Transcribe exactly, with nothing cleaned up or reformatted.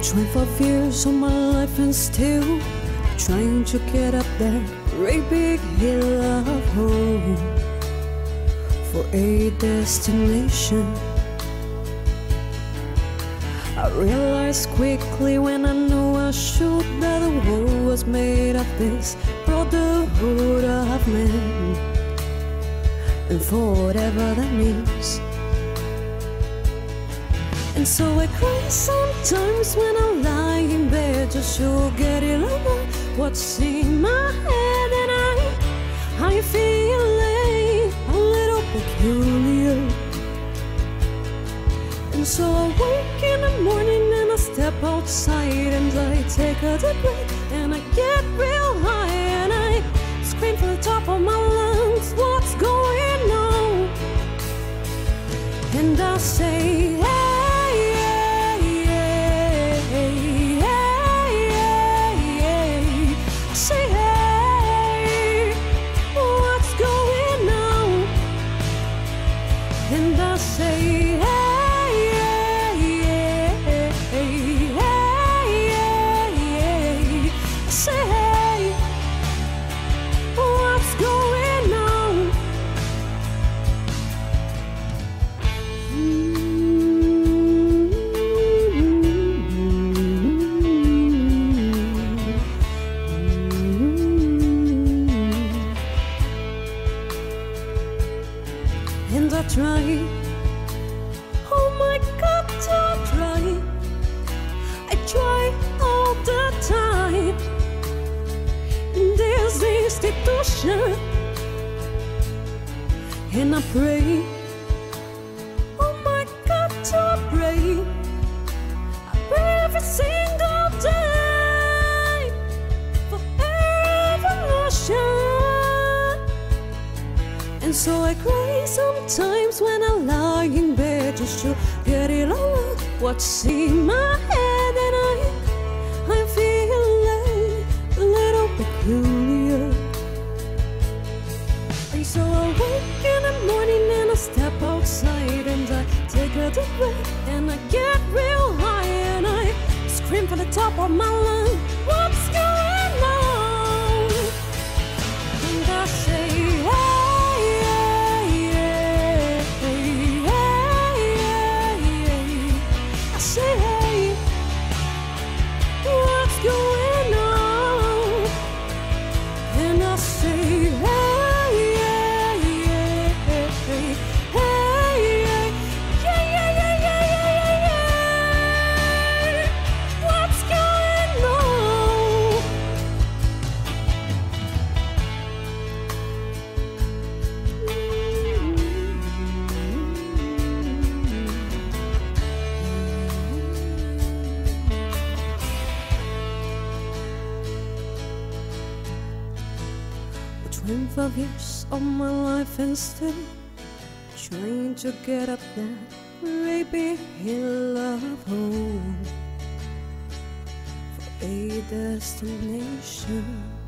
twenty-five years of my life and still trying to get up that great big hill of hope for a destination. I realized quickly when I knew I should that the world was made of this brotherhood of men, and for whatever that means. And so I cry sometimes when I lie in bed just to get it over what's in my head, and I, I feeling a little peculiar. And so I wake in the morning and I step outside and I take a deep breath and I get real high and I scream from the top of my lungs, what's going on? And I say, hey. And I say, hey, hey, hey, hey, hey, hey. I say, hey, what's going on? And I try, oh my God, I try, I try all the time in this institution, and I pray, oh my God, I pray, I pray every single day for evolution. And so I cry sometimes when I lie in bed just to get it over what's in my head, and I, I feel a little peculiar. And so I wake in the morning and I step outside and I take a deep breath and I get real high and I scream from the top of my lungs, what's going on? And I say, hey. twenty-five years of my life and still trying to get up that great big hill of hope for a destination.